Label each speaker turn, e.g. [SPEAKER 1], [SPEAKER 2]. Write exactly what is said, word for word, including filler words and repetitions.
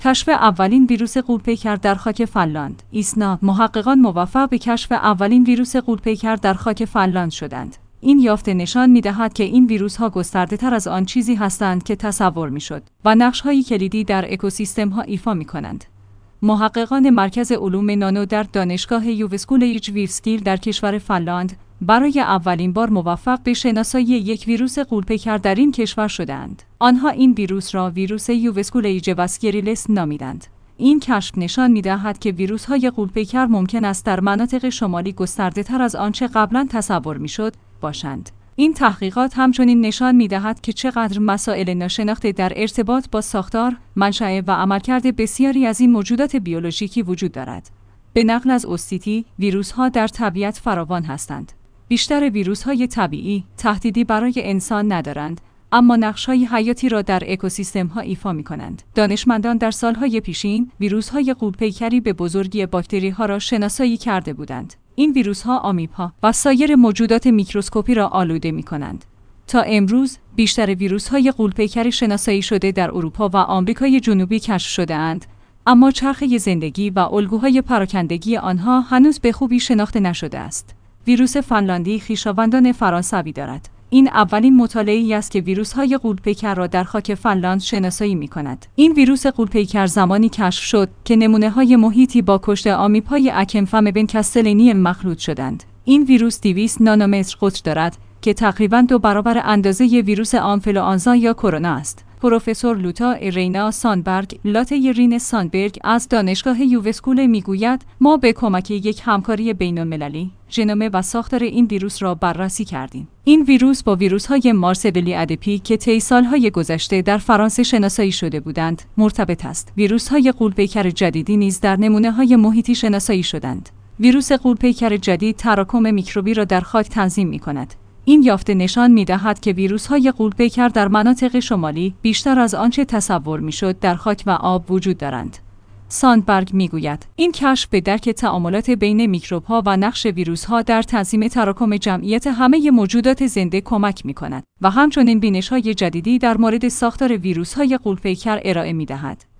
[SPEAKER 1] کشف اولین ویروس غول‌پیکر در خاک فنلاند. ایسنا، محققان موفق به کشف اولین ویروس غول‌پیکر در خاک فنلاند شدند. این یافته نشان می‌دهد که این ویروس‌ها گسترده‌تر از آن چیزی هستند که تصور می‌شد و نقش‌های کلیدی در اکوسیستم‌ها ایفا می‌کنند. محققان مرکز علوم نانو در دانشگاه یووسکوله‌ای ویفسکیل در کشور فنلاند برای اولین بار موفق به شناسایی یک ویروس غول‌پیکر در این کشور شدند. آنها این ویروس را ویروس یووسکوله‌ای نامیدند. این کشف نشان می‌دهد که ویروس‌های غول‌پیکر ممکن است در مناطق شمالی گسترده‌تر از آنچه قبلا تصور می‌شد باشند. این تحقیقات همچنین نشان می‌دهد که چقدر مسائل ناشناخته در ارتباط با ساختار، منشأ و عملکرد بسیاری از این موجودات بیولوژیکی وجود دارد. به نقل از اوستیتی، ویروس‌ها در طبیعت فراوان هستند. بیشتر ویروس‌های طبیعی تهدیدی برای انسان ندارند، اما نقش‌های حیاتی را در اکوسیستم‌ها ایفا می‌کنند. دانشمندان در سال‌های پیشین ویروس‌های غول‌پیکری به بزرگی باکتری‌ها را شناسایی کرده بودند. این ویروس‌ها آمیب‌ها و سایر موجودات میکروسکوپی را آلوده می‌کنند. تا امروز بیشتر ویروس‌های غول‌پیکری شناسایی شده در اروپا و آمریکای جنوبی کشف شده‌اند، اما چرخه زندگی و الگوهای پراکندگی آنها هنوز به خوبی شناخته نشده است. ویروس فنلاندی خویشاوندان فرانسوی دارد. این اولین مطالعه‌ای است که ویروس‌های غول‌پیکر را در خاک فنلاند شناسایی می‌کند. این ویروس غول‌پیکر زمانی کشف شد که نمونه‌های محیطی با کشت آمیب‌های اکمفم بنکستلینی مخلوط شدند. این ویروس دویست نانومتر قطر دارد که تقریباً دو برابر اندازه ویروس آنفلوآنزا یا کرونا است. پروفسور لوتا ایرینا سانبرگ لاته رین سانبرگ از دانشگاه یووسکول میگوید ما به کمک یک همکاری بین‌المللی ژنوم و ساختار این ویروس را بررسی کردیم. این ویروس با ویروس‌های مارسویلی ادپی که طی سال‌های گذشته در فرانسه شناسایی شده بودند مرتبط است. ویروس‌های غول‌پیکر جدیدی نیز در نمونه‌های محیطی شناسایی شدند. ویروس غول‌پیکر جدید تراکم میکروبی را در خاک تنظیم می‌کند. این یافته نشان می‌دهد که ویروس‌های غول‌پیکر در مناطق شمالی بیشتر از آنچه تصور می‌شد در خاک و آب وجود دارند. ساندبرگ می‌گوید این کشف به درک تعاملات بین میکروب‌ها و نقش ویروس‌ها در تنظیم تراکم جمعیت همه موجودات زنده کمک می‌کند و همچنین بینش‌های جدیدی در مورد ساختار ویروس‌های غول‌پیکر ارائه می‌دهد.